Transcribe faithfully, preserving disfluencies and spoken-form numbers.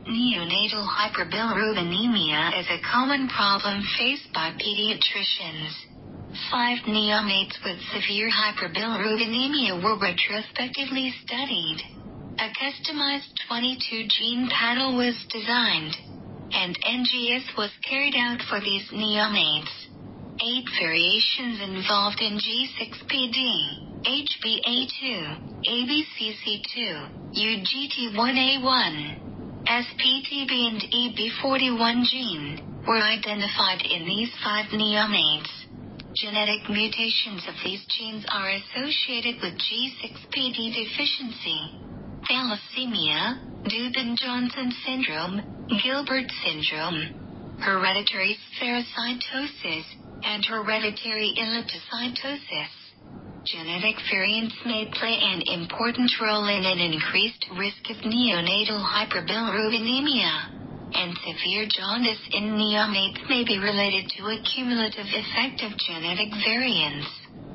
Neonatal hyperbilirubinemia is a common problem faced by pediatricians. Five neonates with severe hyperbilirubinemia were retrospectively studied. A customized twenty-two gene panel was designed, and N G S was carried out for these neonates. Eight variations involved in G six P D, H B A two, A B C C two, U G T one A one, S P T B and E B forty-one gene, were identified in these five neonates. Genetic mutations of these genes are associated with G six P D deficiency, thalassemia, Dubin-Johnson syndrome, Gilbert syndrome, hereditary spherocytosis, and hereditary eleptocytosis. Genetic variants may play an important role in an increased risk of neonatal hyperbilirubinemia, and severe jaundice in neonates may be related to a cumulative effect of genetic variants.